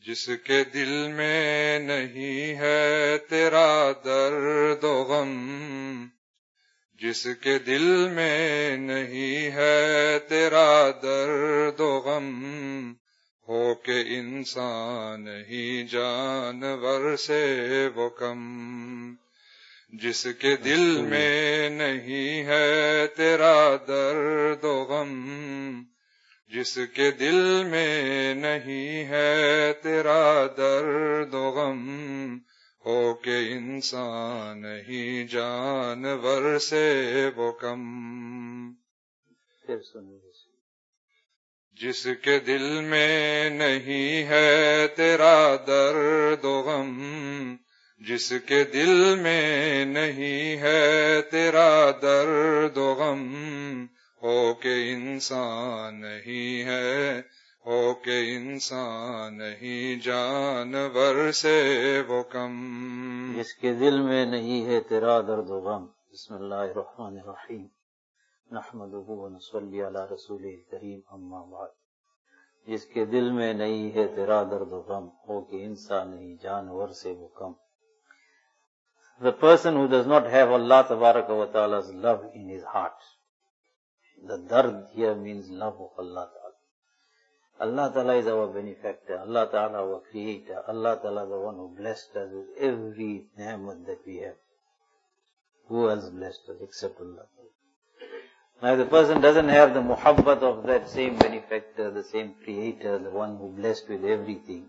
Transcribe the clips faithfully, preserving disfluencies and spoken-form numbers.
जिसके दिल में नहीं है तेरा दर्द व गम, जिसके दिल में नहीं है तेरा दर्द व गम, हो के इंसान ही जानवर से वो कम। जिसके दिल में नहीं है तेरा दर्द व गम, जिसके दिल में नहीं है तेरा दर्द व गम, हो के इंसान ही जानवर से वो कम। जिसके दिल में नहीं है तेरा दर्द व गम, जिसके दिल में नहीं है तेरा दर्द व गम, हो के इंसान ही है, हो के इंसान ही जानवर से वो कम। जिसके दिल में नहीं है तेरा दर्द व गम। बिस्मिल्लाहिर्रहमानिर्रहीम। नहमदुहु व नसल्ली अला रसूलिल करीम, अम्मा बाद। जिसके दिल में नहीं है तेरा दर्द व गम, हो के इंसान ही जानवर से वो कम। The person who does not have Allah Tabaraka wa Ta'ala's love in his heart. The dard here means love of Allah Ta'ala. Allah Ta'ala is our benefactor. Allah Ta'ala our creator. Allah Ta'ala the one who blessed us with every ni'mat that we have. Who else blessed us except Allah Ta'ala? Now if the person doesn't have the muhabbat of that same benefactor, the same creator, the one who blessed with everything,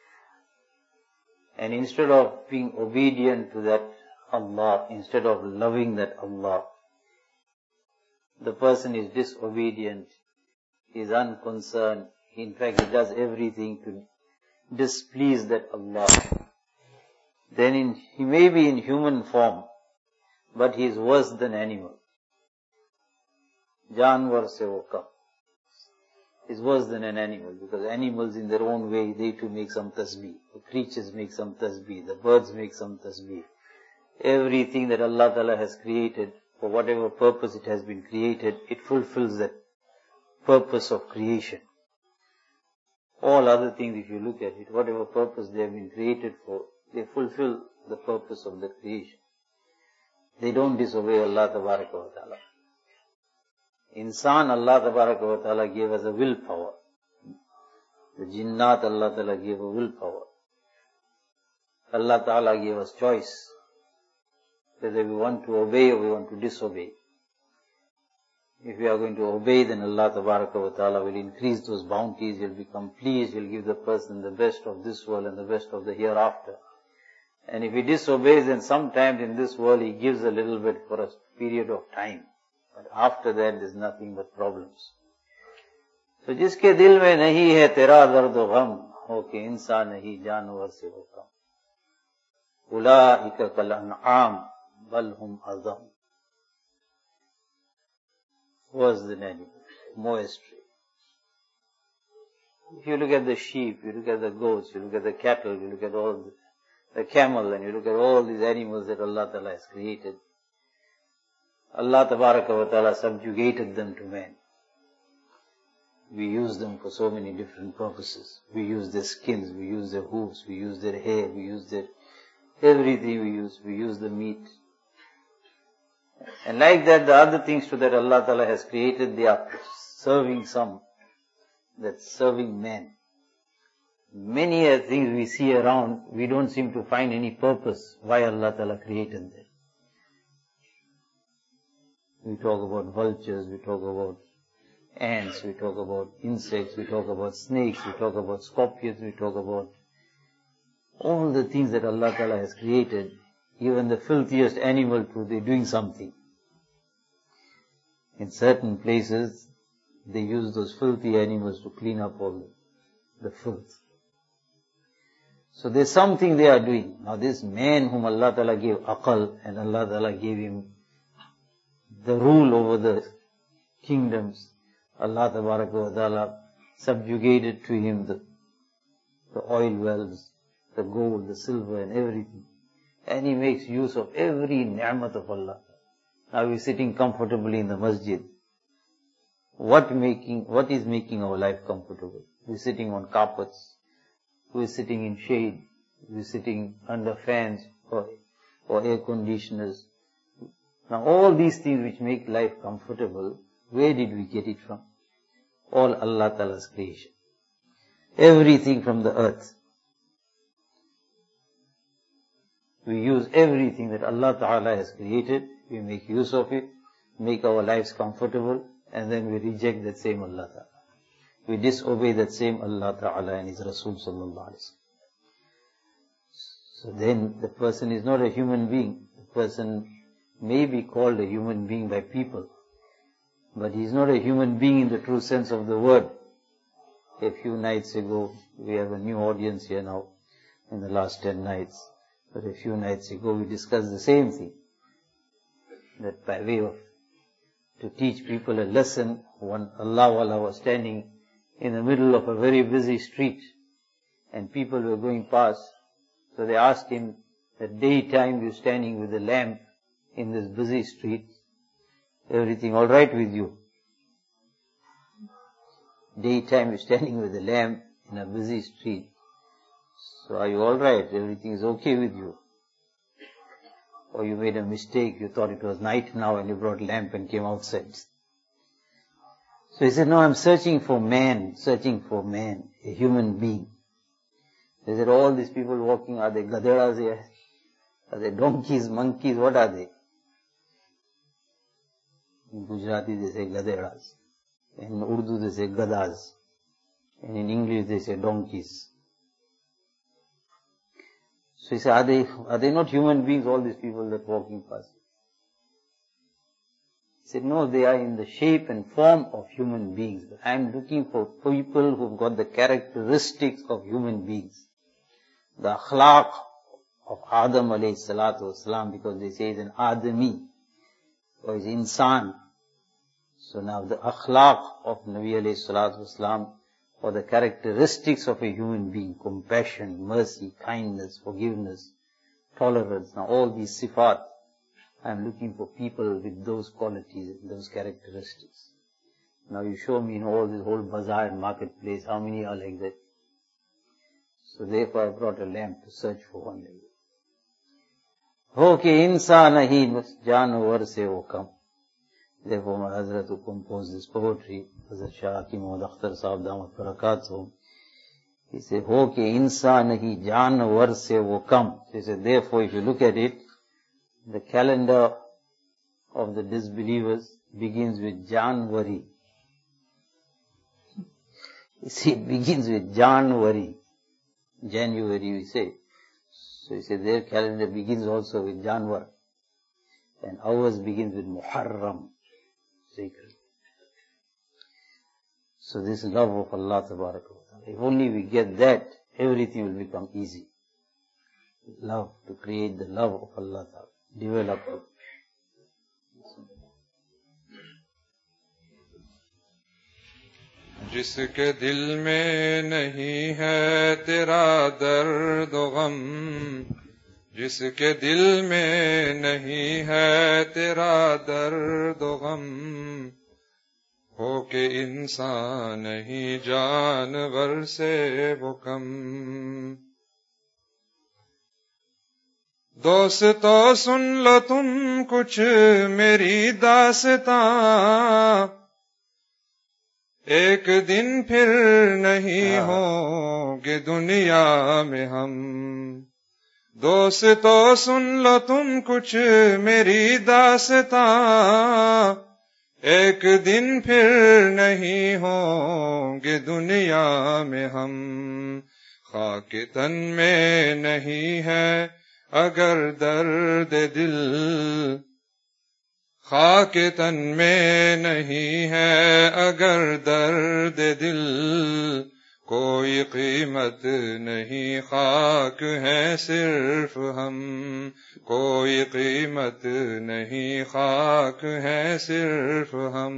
and instead of being obedient to that Allah, instead of loving that Allah, the person is disobedient, is unconcerned. In fact, he does everything to displease that Allah. Then in, he may be in human form, but he is worse than animal. Janwar se wo kam. Is worse than an animal, because animals in their own way, they too make some tasbih. The creatures make some tasbih. The birds make some tasbih. Everything that Allah Ta'ala has created, for whatever purpose it has been created, it fulfills that purpose of creation. All other things, if you look at it, whatever purpose they have been created for, they fulfill the purpose of the creation. They don't disobey Allah Tabaraka wa Ta'ala. Insan, Allah Tabaraka wa Ta'ala gave us a willpower. The jinnat, Allah Ta'ala gave a willpower. Allah Ta'ala gave us choice, whether we want to obey or we want to disobey. If we are going to obey, then Allah Tabaraka wa Ta'ala will increase those bounties, He will become pleased, He will give the person the best of this world and the best of the hereafter. And if he disobeys, then sometimes in this world He gives a little bit for a period of time. But after that, there is nothing but problems. So, जिसके दिल में नहीं है तेरा दर्द व गम, हो के इंसान ही जानवर से वो कम। उलाइका कल अन्आम बल हुम अज़म। Worse than animals, more astray. If you look at the sheep, you look at the goats, you look at the cattle, you look at all the, the camel, and you look at all these animals that Allah Ta'ala has created, Allah Tabaraka wa Ta'ala subjugated them to man. We use them for so many different purposes. We use their skins, we use their hooves, we use their hair, we use their, everything we use, we use the meat. And like that, the other things too that Allah Ta'ala has created, they are serving some, that's serving man. Many things we see around, we don't seem to find any purpose why Allah Ta'ala created them. We talk about vultures, we talk about ants, we talk about insects, we talk about snakes, we talk about scorpions, we talk about all the things that Allah Ta'ala has created. Even the filthiest animal too, they're doing something. In certain places, they use those filthy animals to clean up all the, the filth. So there's something they are doing. Now this man whom Allah Ta'ala gave aqal, and Allah Ta'ala gave him the rule over the kingdoms, Allah Ta'ala subjugated to him the, the oil wells, the gold, the silver and everything. And he makes use of every ni'mat of Allah. Now we're sitting comfortably in the masjid. What making, what is making our life comfortable? We're sitting on carpets. who is sitting in shade, who is sitting under fans or, or air conditioners. Now all these things which make life comfortable, where did we get it from? All Allah Ta'ala's creation. Everything from the earth. We use everything that Allah Ta'ala has created, we make use of it, make our lives comfortable, and then we reject that same Allah Ta'ala. We disobey that same Allah Ta'ala and His Rasul Sallallahu Alaihi Wasallam. So then the person is not a human being. The person may be called a human being by people, but he is not a human being in the true sense of the word. A few nights ago, we have a new audience here now, in the last ten nights, but a few nights ago we discussed the same thing, that by way of, to teach people a lesson, one Allah Wala was standing in the middle of a very busy street, and people were going past, so they asked him, that daytime you're standing with a lamp in this busy street, everything all right with you? Daytime you're standing with a lamp in a busy street, so are you all right? Everything is okay with you? Or you made a mistake, you thought it was night now and you brought lamp and came outside. So he said, no, I'm searching for man, searching for man, a human being. They said, all these people walking, are they gaderas here? Are they donkeys, monkeys, what are they? In Gujarati they say gaderas. In Urdu they say gadas. And in English they say donkeys. So he said, are they, are they not human beings, all these people that walking past? He said, no, they are in the shape and form of human beings. But I am looking for people who've got the characteristics of human beings. The akhlaq of Adam alayhi salatu wasalam, because they say he's an Adami, or he's insan. So now the akhlaq of Nabi alayhi salatu wasalam, or the characteristics of a human being, compassion, mercy, kindness, forgiveness, tolerance. Now all these sifat, I am looking for people with those qualities, those characteristics. Now you show me in all this whole bazaar and marketplace, how many are like that? So therefore I brought a lamp to search for one like that. Ho ke insan nahi, bas janavar se wo kam. Therefore my Hazrat who composed this poetry, Hazrat Shah Hakim Muhammad Akhtar Sahab Damat Barakatuh, he said, ho ke insan nahi, janavar se wo kam. So he said, therefore if you look at it, the calendar of the disbelievers begins with Janwari. You see, it begins with Janwari. January we say. So he said their calendar begins also with Janwar. And ours begins with Muharram. Sacred. So this love of Allah Tabaraka wa Ta'ala. If only we get that, everything will become easy. Love, to create the love of Allah Ta'ala. Develop it. जिसके दिल में नहीं है तेरा दर्द गम, जिसके दिल में नहीं है तेरा दर्द गम, हो के इंसान नहीं जानवर से वो कम। दोस्तों सुन लो तुम कुछ मेरी दास्तां, एक दिन फिर नहीं होंगे दुनिया में हम। दोस्तों सुन लो तुम कुछ मेरी दास्तां, एक दिन फिर नहीं होंगे दुनिया में हम। खाके तन में नहीं है अगर दर्द दिल, खाके तन में नहीं है अगर दर्द दिल, कोई कीमत नहीं खाक है सिर्फ हम, कोई कीमत नहीं खाक है सिर्फ हम।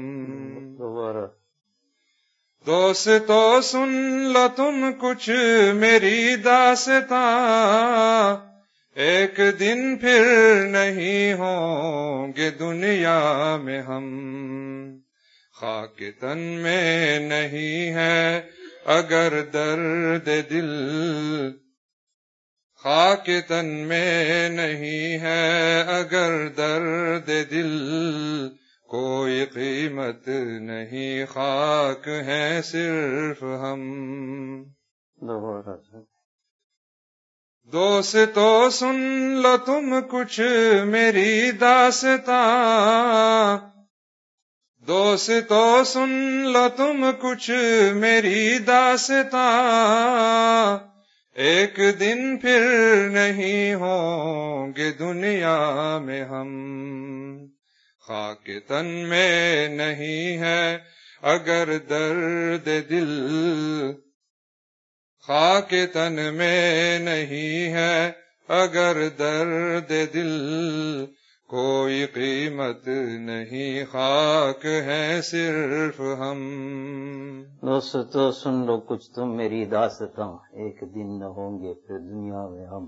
दोस्तों सुन लो तुम कुछ मेरी दास्तां, एक दिन फिर नहीं होंगे दुनिया में हम। खाके तन में नहीं है अगर दर्द दिल खाक तन में नहीं है, अगर दर्द दिल कोई कीमत नहीं, खाक है सिर्फ हम। दोस्तों सुन लो तुम कुछ मेरी दास्तां, दोस्तों सुन लो तुम कुछ मेरी दास्तां, एक दिन फिर नहीं होंगे दुनिया में हम। खाक तन में नहीं है अगर दर्द दिल, खाक तन में नहीं है अगर दर्द दिल, कोई कीमत नहीं, खाक है सिर्फ हम। दोस्तों सुन लो कुछ तुम मेरी दास्तां, एक दिन न होंगे फिर दुनिया में हम।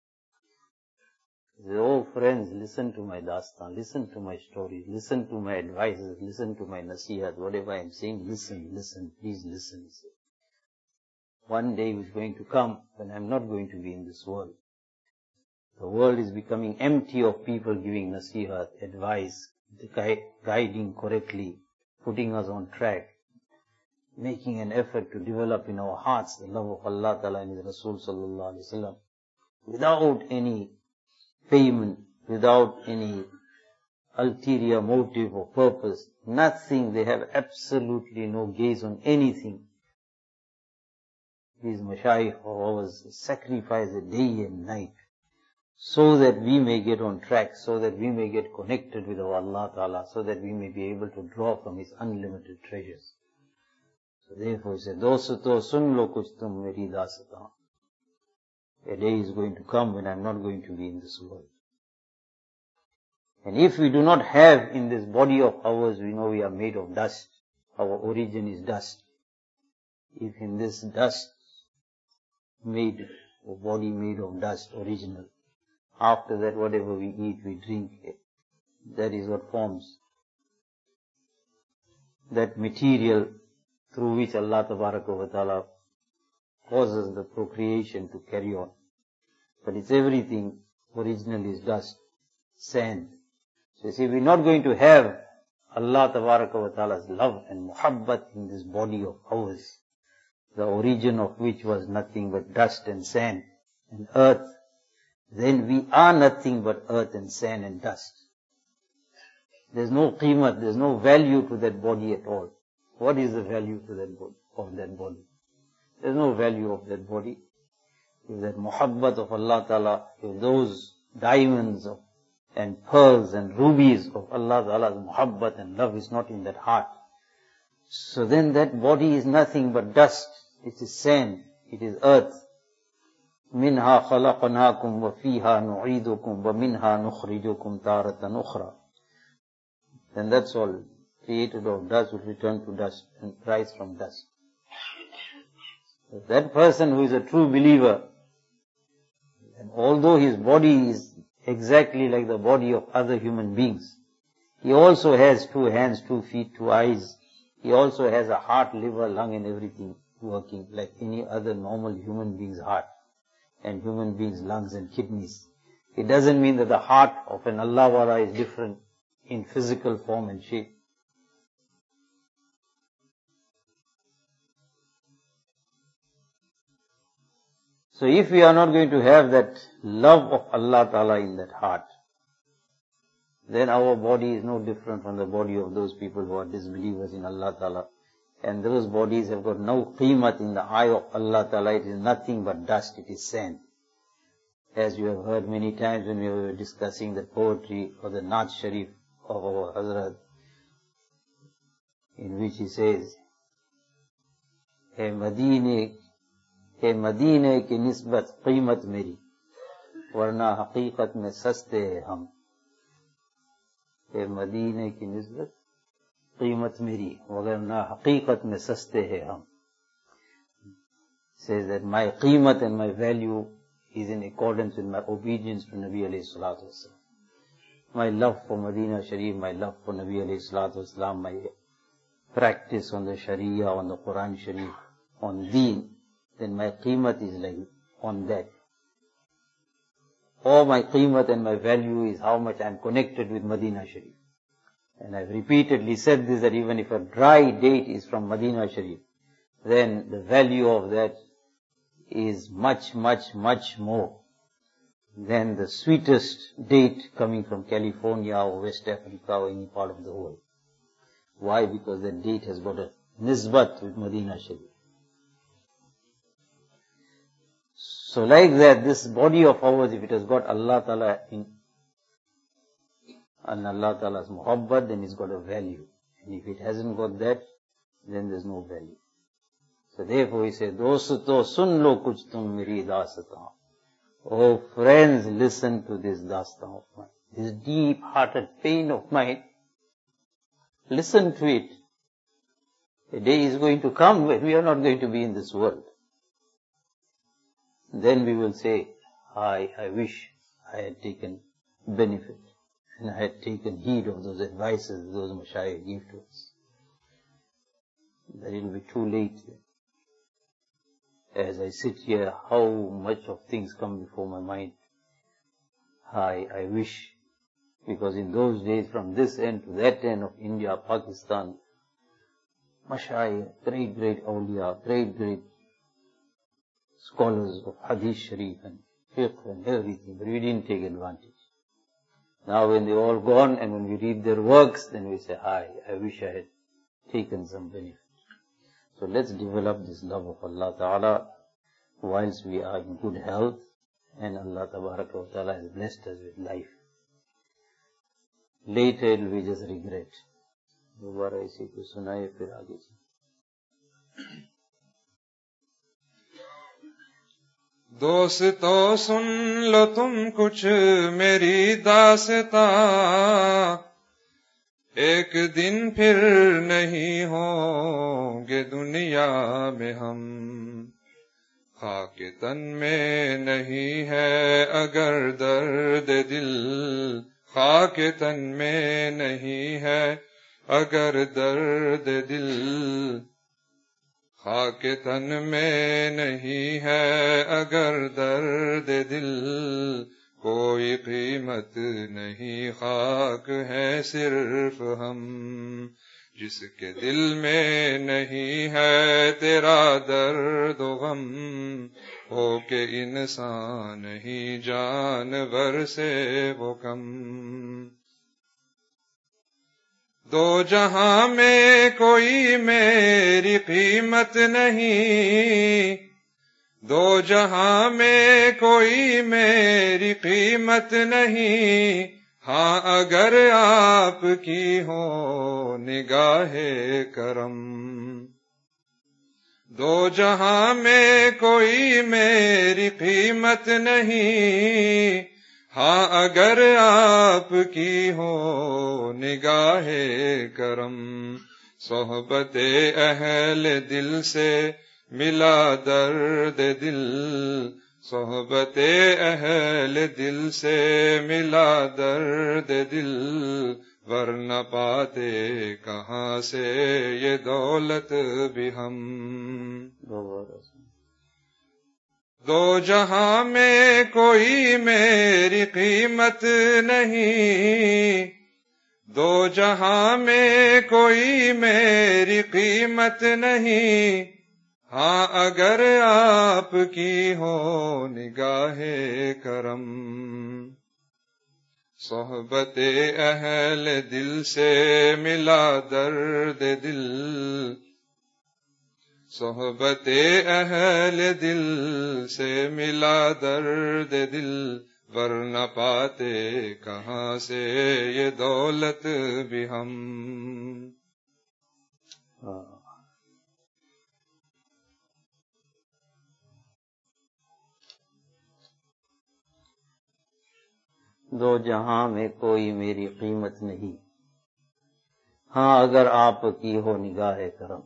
Oh friends, listen to my dastan, listen to my stories, listen to my advices, listen to my nasihat, whatever I am saying, listen, listen, please listen. One day is going to come when I am not going to be in this world. The world is becoming empty of people giving nasihat, advice, guiding correctly, putting us on track, making an effort to develop in our hearts the love of Allah Ta'ala and His Rasul Sallallahu Alaihi Wasallam, without any payment, without any ulterior motive or purpose, nothing. They have absolutely no gaze on anything. These mashayikh of ours sacrifice a day and night so that we may get on track, so that we may get connected with our Allah Ta'ala, so that we may be able to draw from His unlimited treasures. So therefore He said, Dosto sun lo kuch tum meri dastan. A day is going to come when I am not going to be in this world. And if we do not have in this body of ours, we know we are made of dust. Our origin is dust. If in this dust made, a body made of dust, original, after that whatever we eat, we drink, that is what forms that material through which Allah Tabaraka wa Ta'ala causes the procreation to carry on. But it's everything originally is dust, sand. So you see, we're not going to have Allah Tabaraka wa Ta'ala's love and muhabbat in this body of ours, the origin of which was nothing but dust and sand and earth. Then we are nothing but earth and sand and dust. There's no qeemat, there's no value to that body at all. What is the value to that body, of that body? There's no value of that body. If that muhabbat of Allah Ta'ala, if those diamonds of, and pearls and rubies of Allah Ta'ala's muhabbat and love is not in that heart, so then that body is nothing but dust. It is sand, it is earth. Minha khalaqnakum wa fiha nu'idukum wa minha nukhrijukum taratan ukhra. Then that's all. Created of dust will return to dust and rise from dust. That person who is a true believer, and although his body is exactly like the body of other human beings, he also has two hands, two feet, two eyes. He also has a heart, liver, lung and everything working like any other normal human being's heart and human being's lungs and kidneys. It doesn't mean that the heart of an Allah Wala is different in physical form and shape. So if we are not going to have that love of Allah Ta'ala in that heart, then our body is no different from the body of those people who are disbelievers in Allah Ta'ala. And those bodies have got no qeemat in the eye of Allah Ta'ala. It is nothing but dust, it is sand. As you have heard many times when we were discussing the poetry or the Naat Sharif of our Hazrat, in which he says, Hey Madine, Hey Madine ki nisbat qeemat meri, warna haqiqat mein saste hai hum. Hey Madine ki nisbat qeemat meri, warna haqiqat mein saste hai hum. Says that my qeemat and my value is in accordance with my obedience to Nabi alayhi salatu wasalam. My love for Medina Sharif, my love for Nabi alayhi salatu wasalam, my practice on the Sharia, on the Quran Sharif, on deen, then my qeemat is like on that. Or my qeemat and my value is how much I am connected with Medina Sharif. And I've repeatedly said this, that even if a dry date is from Medina Sharif, then the value of that is much, much, much more than the sweetest date coming from California or West Africa or any part of the world. Why? Because that date has got a nisbat with Medina Sharif. So like that, this body of ours, if it has got Allah Ta'ala in, and Allah Ta'ala's muhabbat, then it's got a value. And if it hasn't got that, then there's no value. So therefore he said, Dosto sun lo kuch tum meri dastan. Oh friends, listen to this dastan of mine. This deep-hearted pain of mine. Listen to it. A day is going to come when we are not going to be in this world. Then we will say, I, I wish I had taken benefit and I had taken heed of those advices those Mashayikh gave to us. That it will be too late. As I sit here, how much of things come before my mind. I, I wish, because in those days from this end to that end of India, Pakistan, Mashayikh, great, great awliya, great, great scholars of Hadith Sharif and Fiqh and everything, but we didn't take advantage. Now when they're all gone and when we read their works, then we say, hi, I wish I had taken some benefit. So let's develop this love of Allah Ta'ala whilst we are in good health and Allah Tabaraka wa Ta'ala has blessed us with life. Later it will be just regret. دوبارہ اسی کو سنائے پھر آگے سے. دوستو سن لو تم کچھ میری داستاں، ایک دن پھر نہیں ہوں گے دنیا میں ہم. خاک تن میں نہیں ہے اگر درد دل، خاک تن میں نہیں ہے اگر درد دل، خاک تن میں نہیں ہے اگر درد دل، کوئی قیمت نہیں خاک ہے صرف ہم. جس کے دل میں نہیں ہے تیرا درد و غم، ہو کہ انسان ہی جانور سے وہ کم. دو جہاں میں کوئی میری قیمت نہیں، دو جہاں میں کوئی میری قیمت نہیں، ہاں اگر آپ کی ہو نگاہ کرم. دو جہاں میں کوئی میری قیمت نہیں، ہاں اگر آپ کی ہو نگاہ کرم. صحبت اہل دل سے ملا درد دل، صحبت اہل دل سے ملا درد دل، ورنہ پاتے کہاں سے یہ دولت بھی ہم. دو جہاں میں کوئی میری قیمت نہیں، دو جہاں میں کوئی میری قیمت نہیں، ہاں اگر آپ کی ہو نگاہ کرم. صحبت اہل دل سے ملا درد دل، صحبت اہل دل سے ملا درد دل، ورنہ پاتے کہاں سے یہ دولت بھی ہم. دو جہاں میں کوئی میری قیمت نہیں، ہاں اگر آپ کی ہو نگاہ کرم.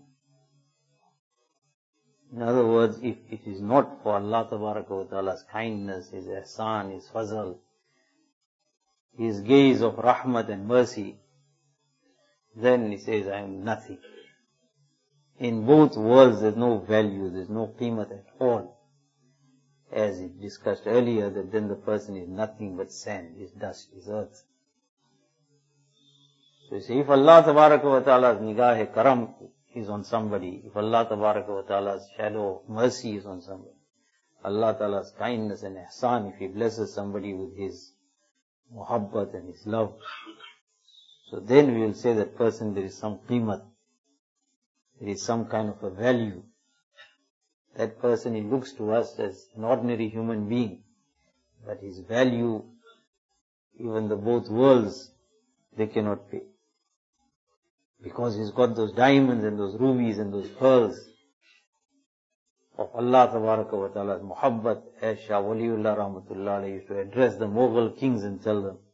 In other words, if it is not for Allah Tabaraka wa Ta'ala's kindness, His ihsan, His fazl, His gaze of rahmat and mercy, then he says, I am nothing. In both worlds there's no value, there's no qeemat at all. As it discussed earlier, that then the person is nothing but sand, is dust, is earth. So you see, if Allah Tabaraka wa Ta'ala's nigah karam is on somebody, if Allah Tabaraka wa Ta'ala's shadow of mercy is on somebody, Allah Ta'ala's kindness and ihsan, if He blesses somebody with His muhabbat and His love, so then we will say that person there is some qeemat, there is some kind of a value. That person, he looks to us as an ordinary human being, but his value, even the both worlds, they cannot pay. Because he's got those diamonds and those rubies and those pearls of Allah Tabaraka wa Ta'ala's muhabbat, as Shah Waliullah Rahmatullah Alayhi used to address the Mughal kings and tell them,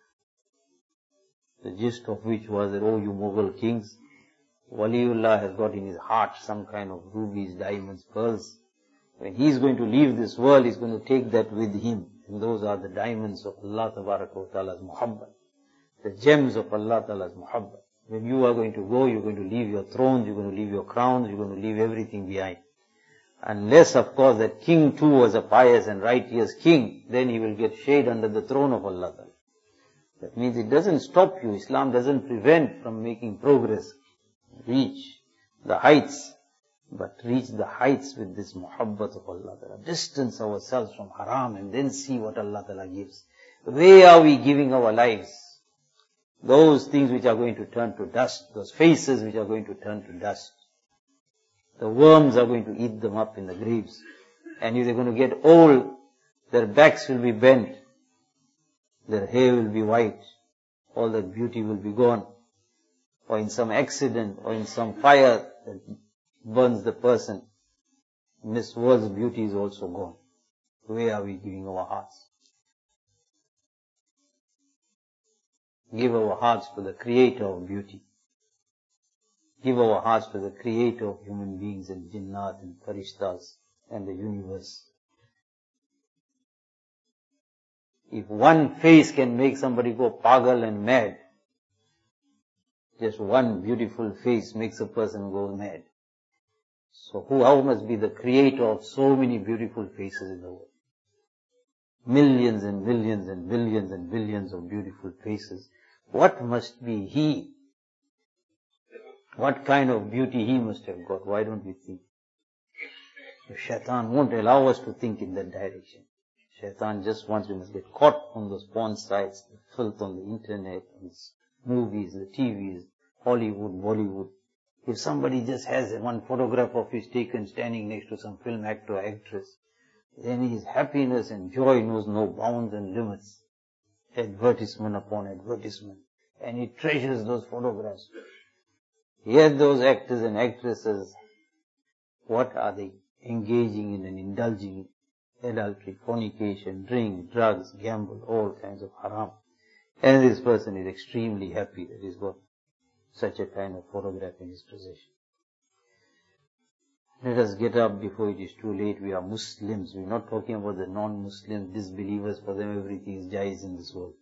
the gist of which was that, oh you Mughal kings, Waliullah has got in his heart some kind of rubies, diamonds, pearls. When he is going to leave this world, he is going to take that with him. And those are the diamonds of Allah Tabaraka wa Ta'ala's muhabbat, the gems of Allah Ta'ala's muhabbat. When you are going to go, you are going to leave your thrones, you are going to leave your crowns, you are going to leave everything behind. Unless, of course, that king too was a pious and righteous king, then he will get shade under the throne of Allah Ta'ala. That means it doesn't stop you. Islam doesn't prevent from making progress. Reach the heights, but reach the heights with this muhabbat of Allah Ta'ala. Distance ourselves from haram and then see what Allah Ta'ala gives. Where are we giving our lives? Those things which are going to turn to dust, those faces which are going to turn to dust. The worms are going to eat them up in the graves. And if they're going to get old, their backs will be bent, their hair will be white, all that beauty will be gone. Or in some accident, or in some fire that burns the person, this world's beauty is also gone. Where are we giving our hearts? Give our hearts to the Creator of beauty. Give our hearts to the Creator of human beings and jinnat and farishtas and the universe. If one face can make somebody go pagal and mad, just one beautiful face makes a person go mad. So who, how must be the creator of so many beautiful faces in the world? Millions and millions and billions and billions of beautiful faces. What must be he? What kind of beauty he must have got? Why don't we think? The shaitan won't allow us to think in that direction. Shaitan just wants we must get caught on those porn sites, the filth on the internet, on movies, the T Vs, Hollywood, Bollywood. If somebody just has one photograph of his taken standing next to some film actor or actress, then his happiness and joy knows no bounds and limits. Advertisement upon advertisement. And he treasures those photographs. Yet those actors and actresses, what are they? Engaging in and indulging in adultery, fornication, drink, drugs, gamble, all kinds of haram. And this person is extremely happy that he's got such a kind of photograph in his possession. Let us get up before it is too late. We are Muslims. We are not talking about the non-Muslims, disbelievers. For them everything is jaiz in this world.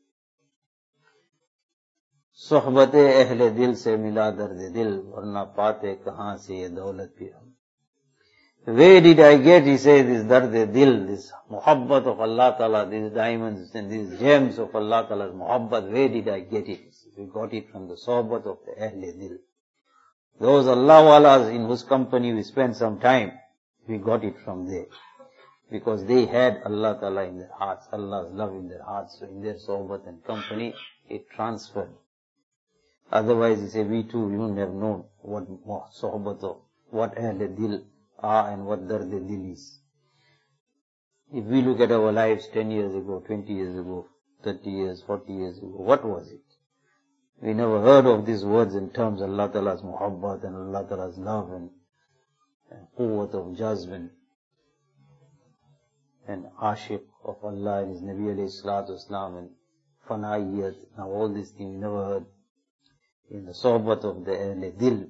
Sohbate ahle dil se mila dard dil, varna paate kahan se ye daulat bhi hum. Where did I get, he says, this dard dil, this muhabbat of Allah Ta'ala, these diamonds and these gems of Allah Ta'ala's muhabbat, where did I get it? We got it from the sohbat of the ahle dil. Those Allah Walas in whose company we spent some time, we got it from there. Because they had Allah Ta'ala in their hearts, Allah's love in their hearts, so in their sohbat and company, it transferred. Otherwise, he said, we too, we wouldn't have known what sohbat of, what ahle dil are and what dard dil is. If we look at our lives ten years ago, twenty years ago, thirty years, forty years ago, what was it? We never heard of these words and terms, Allah Ta'ala's muhabbat and Allah Ta'ala's love and, and quwwat of jazb and ashiq of Allah and His Nabi alayhi salatu Islam and fanaiyat. Now all these things we never heard in the sohbat of the ahle dil.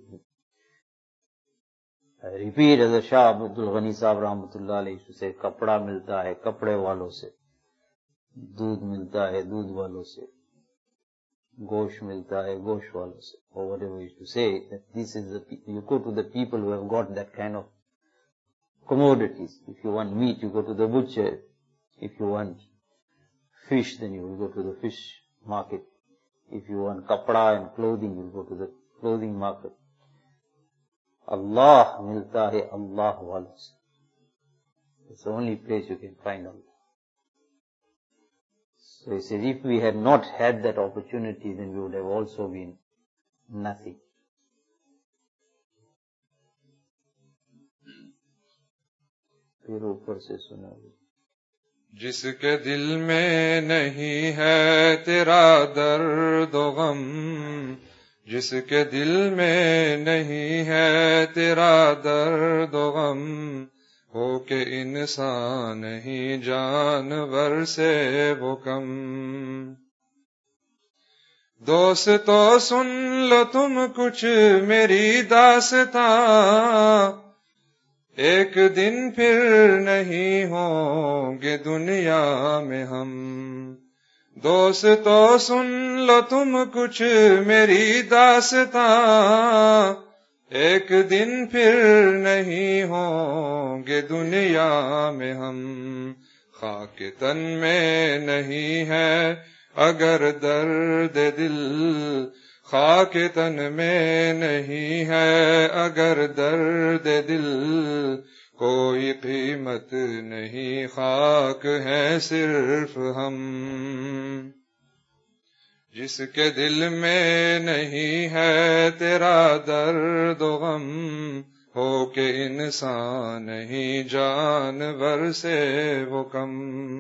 I repeat, as the Shah Abdul Ghani Sahib Rahmatullah Alayhi used to say, kapda milta hai kapde walon se, doodh milta hai doodh walon se. Gosh milta hai, gosh wala se, or whatever you to say, that this is the, you go to the people who have got that kind of commodities. If you want meat, you go to the butcher. If you want fish, then you will go to the fish market. If you want kapda and clothing, you will go to the clothing market. Allah milta hai, Allah wala se. It's the only place you can find Allah. So he says, if we had not had that opportunity, then we would have also been nothing. پھر اوپر سے سنا جس کے دل میں نہیں ہے تیرا درد و غم، جس کے دل میں نہیں ہے تیرا درد و غم، ہو کہ انسان ہی جانور سے وہ کم۔ دوستو سن لو تم کچھ میری داستاں، ایک دن پھر نہیں ہوں گے دنیا میں ہم۔ دوستو سن لو تم کچھ میری داستاں، ایک دن پھر نہیں ہوں گے دنیا میں ہم۔ خاک تن میں نہیں ہے اگر درد دل، خاک تن میں نہیں ہے اگر درد دل، کوئی قیمت نہیں خاک ہے صرف ہم۔ جس کے دل میں نہیں ہے تیرا درد و غم، ہو کہ انسان ہی جانور سے وہ کم۔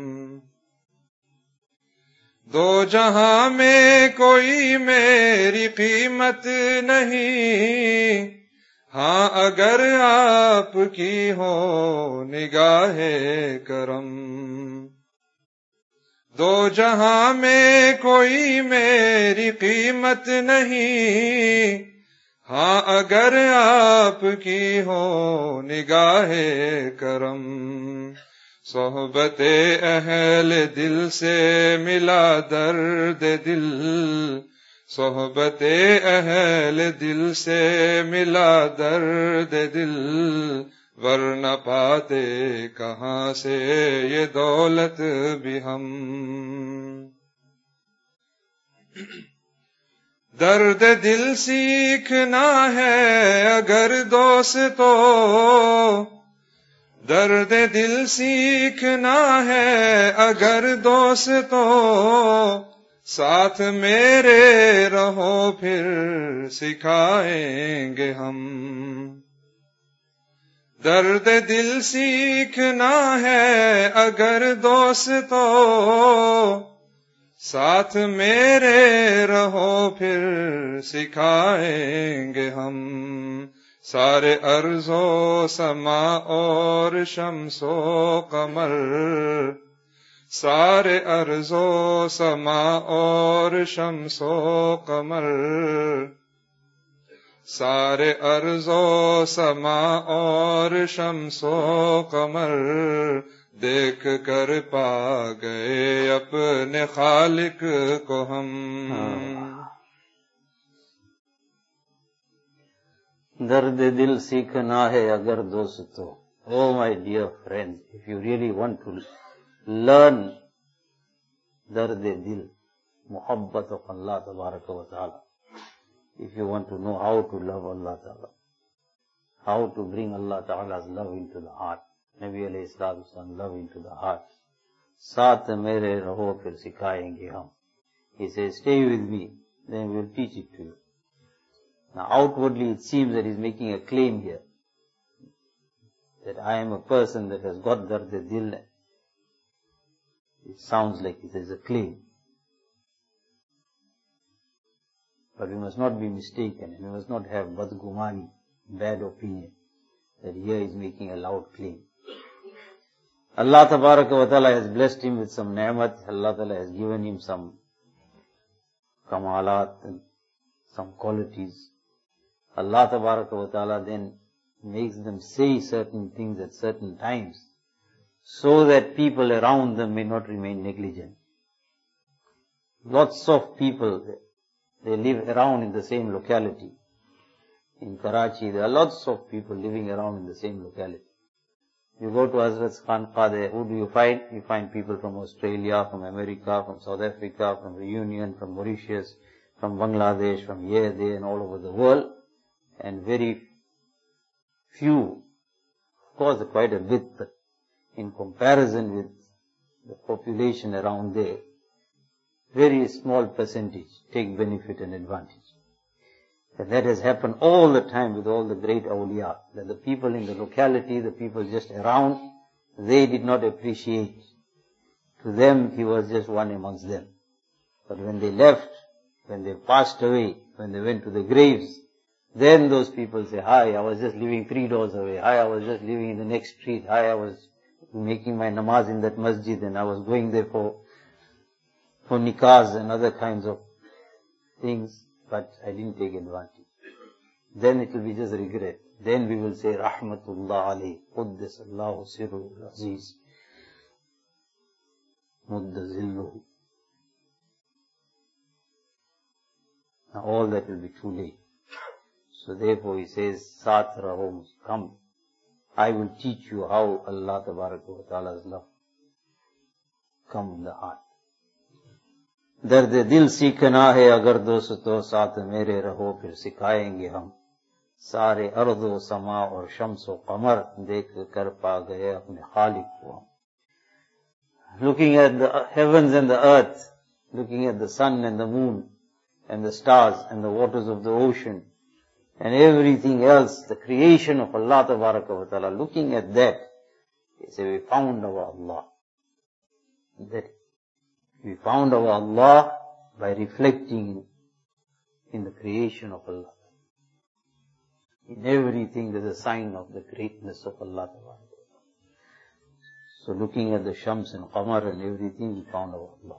دو جہاں میں کوئی میری قیمت نہیں، ہاں اگر آپ کی ہو نگاہ کرم۔ دو جہاں میں کوئی میری قیمت نہیں، ہاں اگر آپ کی ہو نگاہ کرم۔ صحبت اہل دل سے ملا درد دل، صحبت اہل دل سے ملا درد دل، ورنہ پاتے کہاں سے یہ دولت بھی ہم۔ درد دل سیکھنا ہے اگر دوستو، درد دل سیکھنا ہے اگر دوستو، ساتھ میرے رہو پھر سکھائیں گے ہم۔ درد دل سیکھنا ہے اگر دوستو، ساتھ میرے رہو پھر سکھائیں گے ہم۔ سارے ارض و سما اور شمس و قمر، سارے ارض و سما اور شمس و قمر، سارے ارض و سما اور شمس و قمر، دیکھ کر پا گئے اپنے خالق کو ہم۔ درد دل سیکھنا ہے اگر دوستو. Oh my dear friends, if you really want to learn درد دل, محبت of Allah تبارک و تعالی, if you want to know how to love Allah Ta'ala, how to bring Allah Ta'ala's love into the heart, Nabi alayhi salatu wasalam love into the heart, ساتھ میرے رہو پھر سکھائیں گے ہم. He says, stay with me, then we will teach it to you. Now outwardly it seems that he is making a claim here, that I am a person that has got dard dil. It sounds like it is a claim. But we must not be mistaken, and we must not have badgumani, bad opinion, that here he is making a loud claim. Allah Tabaraka wa Ta'ala has blessed him with some ni'mat, Allah Ta'ala has given him some kamalat and some qualities. Allah Tabaraka wa Ta'ala then makes them say certain things at certain times, so that people around them may not remain negligent. Lots of people They live around in the same locality. In Karachi, there are lots of people living around in the same locality. You go to Hazrat's Khanqah there, who do you find? You find people from Australia, from America, from South Africa, from Reunion, from Mauritius, from Bangladesh, from here, there, and all over the world. And very few, of course quite a bit, but in comparison with the population around there, very small percentage take benefit and advantage. And that has happened all the time with all the great awliya, that the people in the locality, the people just around, they did not appreciate. To them, he was just one amongst them. But when they left, when they passed away, when they went to the graves, then those people say, hi, I was just living three doors away. Hi, I was just living in the next street. Hi, I was making my namaz in that masjid, and I was going there for, for nikahs and other kinds of things. But I didn't take advantage. Then it will be just regret. Then we will say, Rahmatullah alayhi, Quddis Allahu sirru aziz, Mudda zilluhu. Now all that will be too late. So therefore he says, Saath raho, come, I will teach you how Allah Tabaraka wa Ta'ala's love come in the heart. दर्द दिल सीखना है अगर दोस्तों साथ मेरे रहो फिर सिखाएंगे हम सारे अर्दो समा और शम्सो कमर देख कर पा गए अपने खालिक को हम. Looking at the heavens and the earth, looking at the sun and the moon and the stars and the waters of the ocean and everything else, the creation of Allah Tabaraka wa Ta'ala, looking at that, he said, we found our Allah. That we found our Allah by reflecting in the creation of Allah. In everything there's a sign of the greatness of Allah. So looking at the Shams and Qamar and everything, we found our Allah.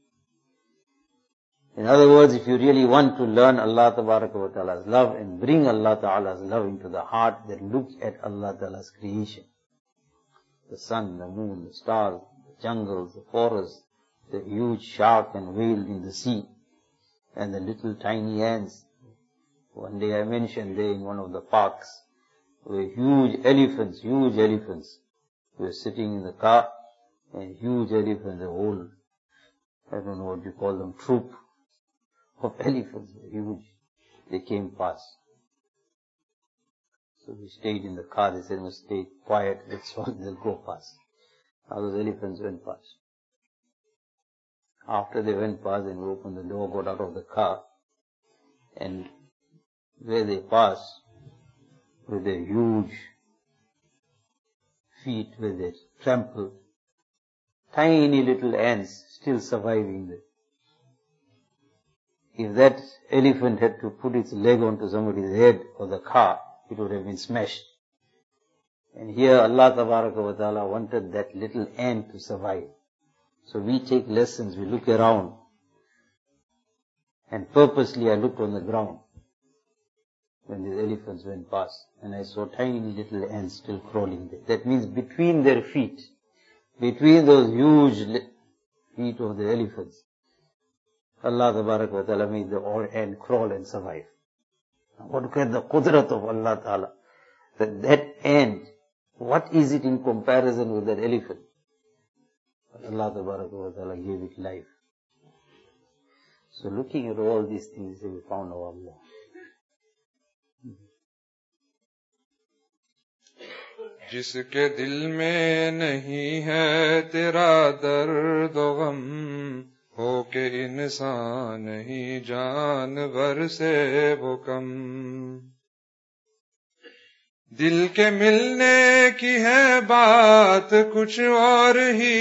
In other words, if you really want to learn Allah Ta'ala's love and bring Allah Ta'ala's love into the heart, then look at Allah Ta'ala's creation. The sun, the moon, the stars, the jungles, the forests, the huge shark and whale in the sea, and the little tiny ants. One day I mentioned there in one of the parks, were huge elephants, huge elephants. We were sitting in the car, and huge elephants, a whole, I don't know what you call them, troop of elephants, huge. They came past. So we stayed in the car, they said, must stay quiet, that's all, they'll go past. Now those elephants went past. After they went past and we opened the door, got out of the car, and where they passed, with their huge feet, where they trampled, tiny little ants still surviving there. If that elephant had to put its leg onto somebody's head or the car, it would have been smashed. And here Allah Tabaraka wa Ta'ala wanted that little ant to survive. So we take lessons, we look around, and purposely I looked on the ground when these elephants went past, and I saw tiny little ants still crawling there. That means between their feet, between those huge feet of the elephants, Allah Tabaraka wa Ta'ala made the all ant crawl and survive. Now look at the qudrat of Allah Ta'ala. That that ant, what is it in comparison with that elephant? Allah Tabaraka wa Ta'ala gave it life. So looking at all these things, we found our Allah. जिसके दिल में नहीं है तेरा दर्द गम हो के इंसान नहीं जानवर से वो कम दिल के मिलने की है बात कुछ और ही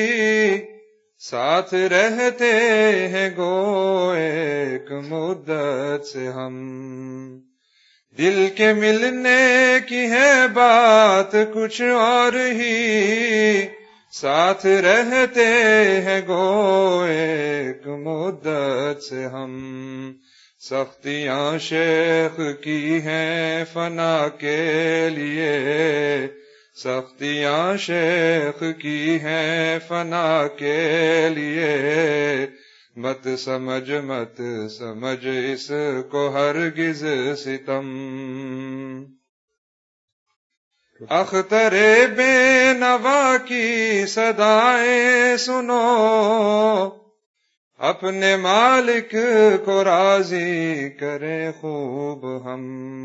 साथ रहते हैं गो एक मुद्दत से हम दिल के मिलने की है बात कुछ और ही साथ रहते हैं गो एक मुद्दत से हम सख्तियां शेख की हैं फना के लिए सख्तियां शेख की हैं फना के लिए मत समझ मत समझ इसको हरगिज सितम। अख्तरे बेनवा की सदाएं सुनो, अपने मालिक को राजी करें खूब हम।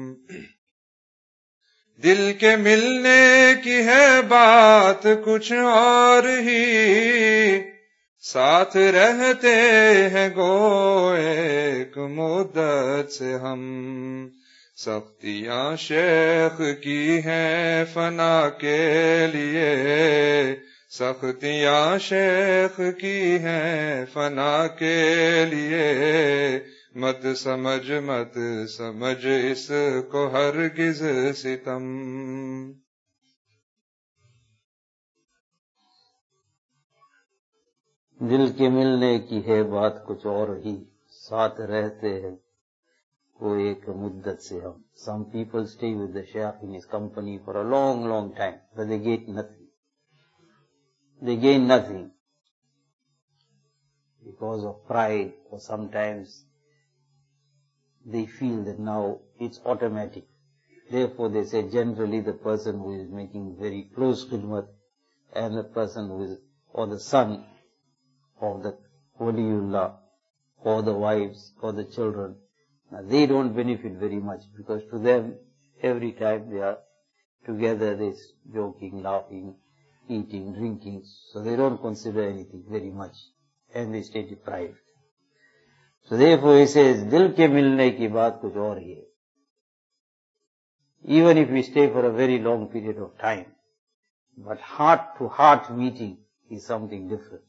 दिल के मिलने की है बात कुछ और ही, साथ रहते हैं गो एक मुद्दत से हम। सख्तियां शेख की हैं फना के लिए, सख्तियां शेख की हैं फना के लिए। मत समझ मत समझ इसको हरगिज सितम। दिल के मिलने की है बात कुछ और ही, साथ रहते हैं वो एक मुद्दत से हम। Some people stay with the Shaykh in his company for a long, long time, but they get nothing. They gain nothing because of pride, or sometimes they feel that now it's automatic. Therefore they say generally the person who is making very close khidmat and the person who is, or the son of the Waliullah, or the wives, or the children, now they don't benefit very much, because to them every time they are together they're joking, laughing, eating, drinking, so they don't consider anything very much and they stay deprived. So therefore he says, dil ke milne ki baat kuch aur hi hai. Even if we stay for a very long period of time, but heart to heart meeting is something different.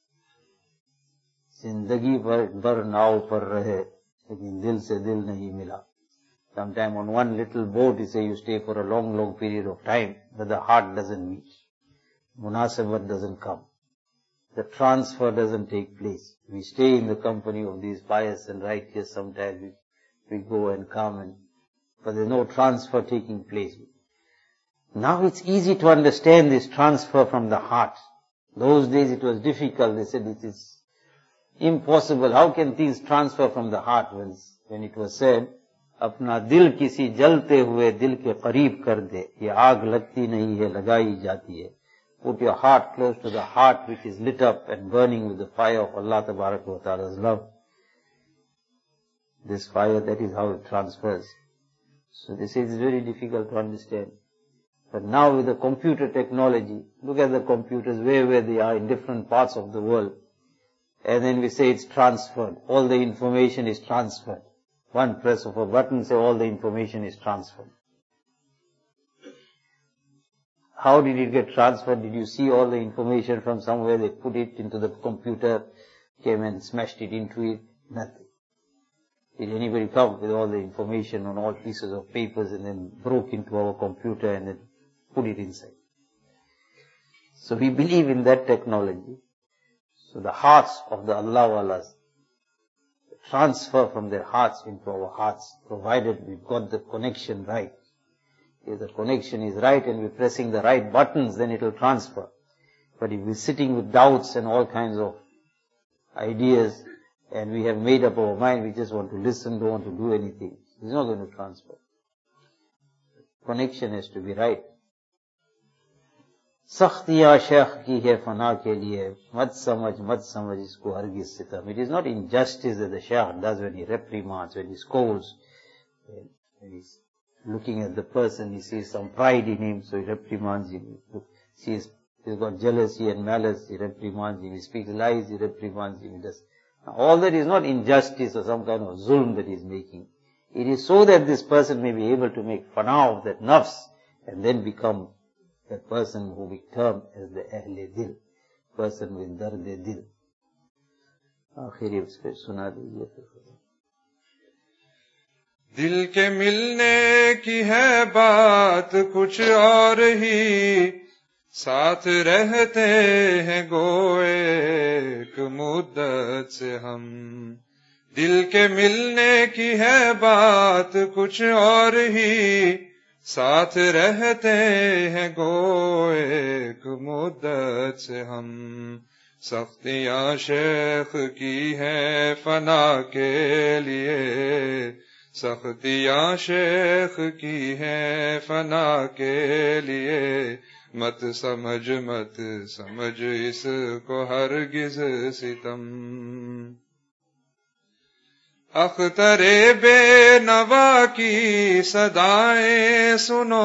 Zindagi bhar naav par rahe, lekin dil se dil nahi mila. Sometime on one little boat you say you stay for a long long period of time, but the heart doesn't meet. Munasabat doesn't come. The transfer doesn't take place. We stay in the company of these pious and righteous, sometimes we, we go and come, and but there's no transfer taking place. Now it's easy to understand this transfer from the heart. Those days it was difficult. They said it is impossible. How can things transfer from the heart? When, when it was said, अपना दिल किसी जलते हुए दिल के करीब कर दे, ये आग लगती नहीं है लगाई जाती है. Put your heart close to the heart which is lit up and burning with the fire of Allah Tabaraka wa Ta'ala's love. This fire, that is how it transfers. So this is very difficult to understand. But now with the computer technology, look at the computers where where they are in different parts of the world. And then we say it's transferred. All the information is transferred. One press of a button, say all the information is transferred. How did it get transferred? Did you see all the information from somewhere? They put it into the computer, came and smashed it into it? Nothing. Did anybody come with all the information on all pieces of papers and then broke into our computer and then put it inside? So we believe in that technology. So the hearts of the Allah Walas transfer from their hearts into our hearts, provided we've got the connection right. If the connection is right and we're pressing the right buttons, then it will transfer. But if we're sitting with doubts and all kinds of ideas, and we have made up our mind, we just want to listen, don't want to do anything, it's not going to transfer. Connection has to be right. Sakhtiya Shaykh ki hai fana ke liye, mat samajh, mat samajh isko hargiz sitam. It is not injustice that the Shaykh does when he reprimands, when he scolds, when he's looking at the person, he sees some pride in him, so he reprimands him. He sees he's got jealousy and malice, he reprimands him. He speaks lies, he reprimands him. He does. Now, all that is not injustice or some kind of zulm that he is making. It is so that this person may be able to make fana of that nafs and then become that person who we term as the Ahle Dil, person with Dard-e Dil. Aakhiri uske suna dijiye. दिल के मिलने की है बात कुछ और ही, साथ रहते हैं गोए एक मुद्दत से हम. दिल के मिलने की है बात कुछ और ही, साथ रहते हैं गोए एक मुद्दत से हम. सख्तियां शेख की हैं फना के लिए, सख्तियां शेख की हैं फना के लिए, मत समझ मत समझ इसको हरगिज सितम। अख्तरे बेनवा की सदाएं सुनो,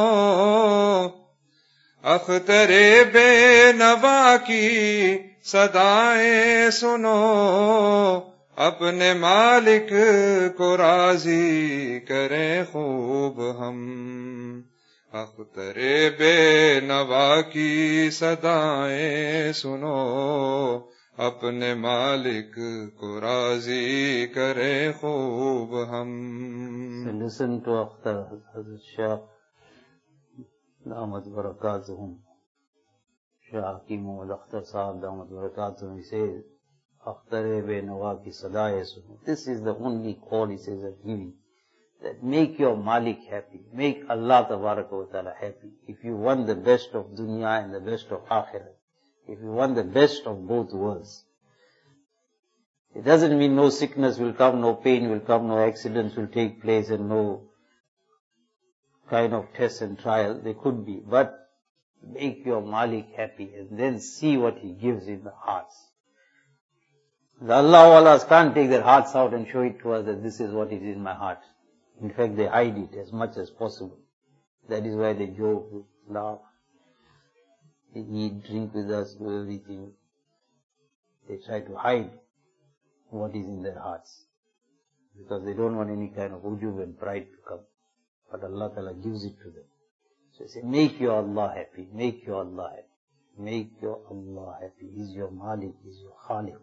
अख्तरे बेनवा की सदाएं सुनो, अपने मालिक को राजी करें खूब हम। अख्तरे बेनवा की सदाएं सुनो, अपने मालिक को राजी करें खूब हम। So listen to Akhtar Hazrat Shah Damat Barakatuhum, Shah Hakim Muhammad Akhtar Sahab Damat Barakatuhum. He says, Akhtare be nawa ki sadaye suno. This is the only call he says of giving. That make your Malik happy. Make Allah Tabaraka wa Ta'ala happy. If you want the best of dunya and the best of akhirah, if you want the best of both worlds, it doesn't mean no sickness will come, no pain will come, no accidents will take place, and no kind of tests and trial. They could be, but make your Malik happy and then see what He gives in the hearts. The Allah Allahs can't take their hearts out and show it to us that this is what is in my heart. In fact, they hide it as much as possible. That is why they joke, laugh, they eat, drink with us, do everything. They try to hide what is in their hearts, because they don't want any kind of ujub and pride to come. But Allah Ta'ala gives it to them. So He says, make your Allah happy, make your Allah happy, make your Allah happy. He's your Malik, He's your Khaliq.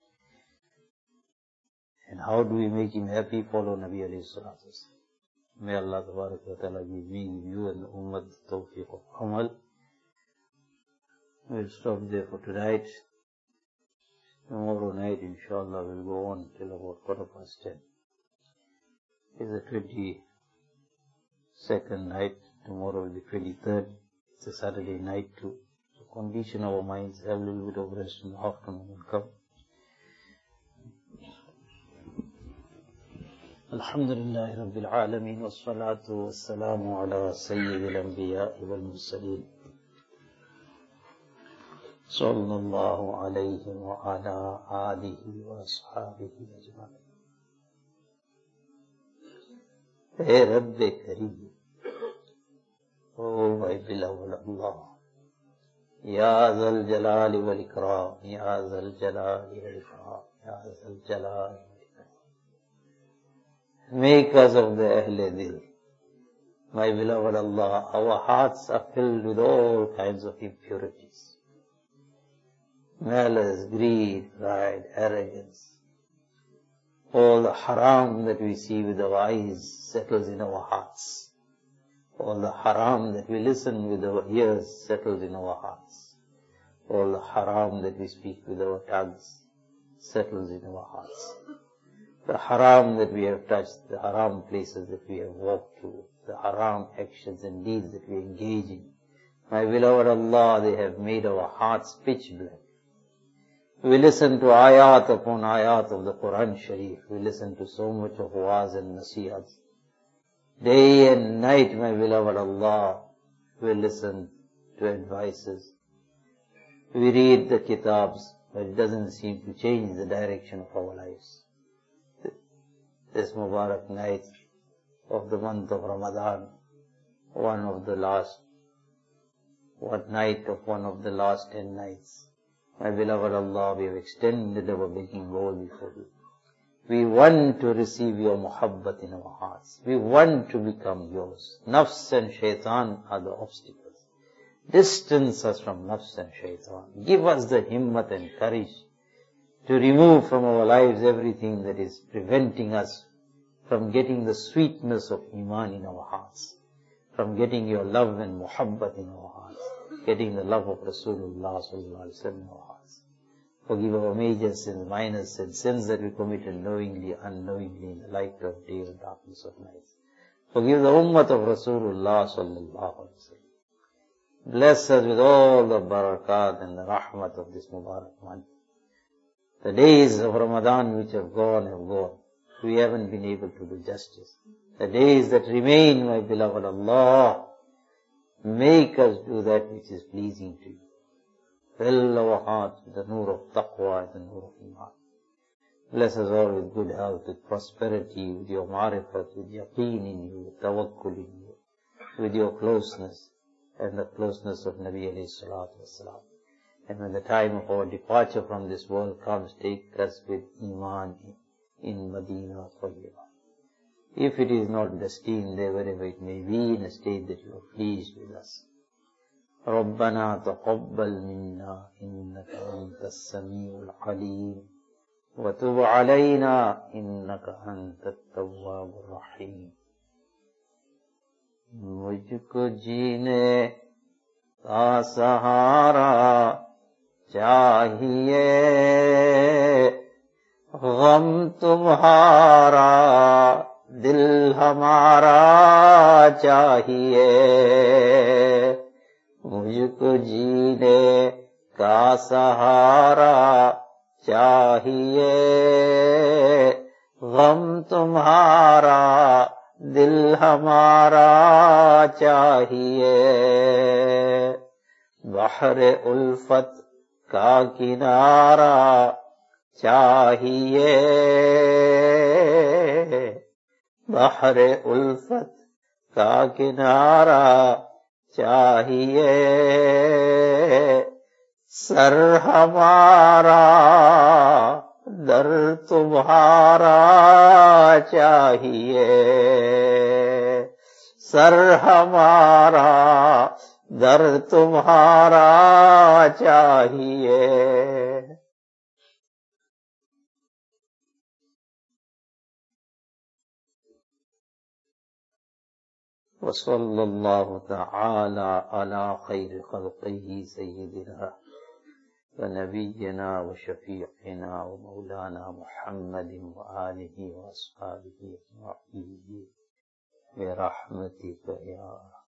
And how do we make Him happy? Follow Nabi alayhi salatu wasalam. May Allah Ta'ala give me, you and the Ummah the tawfiq of amal. We'll stop there for tonight. Tomorrow night, inshallah, we'll go on till about quarter past ten. It's the twenty-second night. Tomorrow will be twenty-third. It's a Saturday night too. So condition our minds, have a little bit of rest in the afternoon and come. Alhamdulillahi Rabbil Alameen, wassalatu wassalamu ala sayyidil anbiya'i wal mursaleen. Sallallahu alayhi wa ala alihi wa ashabihi ajma'in. Hey Rabbi Kareem, oh my beloved Allah, Ya Zal Jalali wal Ikram, Ya Zal Jalali wal Ikram, Ya Zal Jalali wal Ikram. Make us of the Ahle Dil. My beloved Allah, our hearts are filled with all kinds of impurities. Malice, greed, pride, arrogance. All the haram that we see with our eyes settles in our hearts. All the haram that we listen with our ears settles in our hearts. All the haram that we speak with our tongues settles in our hearts. The haram that we have touched, the haram places that we have walked to, the haram actions and deeds that we engage in. My beloved Allah, they have made our hearts pitch black. We listen to ayat upon ayat of the Quran Sharif. We listen to so much of waz and nasihat. Day and night, my beloved Allah, we listen to advices. We read the kitabs, but it doesn't seem to change the direction of our lives. This Mubarak night of the month of Ramadan, one of the last, what night of one of the last ten nights. My beloved Allah, we have extended our begging bowl before you. We want to receive your muhabbat in our hearts. We want to become yours. Nafs and shaitan are the obstacles. Distance us from nafs and shaitan. Give us the himmat and courage to remove from our lives everything that is preventing us from getting the sweetness of iman in our hearts, from getting your love and muhabbat in our hearts, getting the love of Rasulullah sallallahu alaihi wasallam in our hearts. Forgive our major sins, minor sins, sins that we committed knowingly, unknowingly, in the light of day or darkness of night. Forgive the ummah of Rasulullah sallallahu alaihi wasallam. Bless us with all the barakat and the rahmat of this Mubarak month. The days of Ramadan which have gone have gone. We haven't been able to do justice. The days that remain, my beloved Allah, make us do that which is pleasing to you. Fill our hearts with the nur of taqwa and the nur of iman. Bless us all with good health, with prosperity, with your ma'rifat, with yaqeen in you, with tawakkul in you, with your closeness and the closeness of Nabi alayhi salatu wasalam. And when the time of our departure from this world comes, take us with iman in Medina Tayyibah. If it is not destined there, wherever it may be, in a state that you are pleased with us. رَبَّنَا تَقَبَّلْ مِنَّا إِنَّكَ أَنْتَ السَّمِيعُ الْعَلِيمُ وَتُبْ عَلَيْنَا إِنَّكَ أَنْتَ التَّوَّابُ الرَّحِيمُ. مجھ کو جینے کا سہارا چاہیے، غم تمہارا دل ہمارا چاہیے. مجھ کو جینے کا سہارا چاہیے، غم تمہارا دل ہمارا چاہیے. بحر الفت کا کنارہ چاہیے، بحر الفت کا کنارہ چاہیے. سر ہمارا در تمہارا چاہیے، سر ہمارا در تمہارا چاہیے. وصلی اللہ تعالی علی خیر خلقہ سیدنا ونبینا وشفیعنا ومولانا محمد وآلہ واصحابہ اجمعین برحمتک یا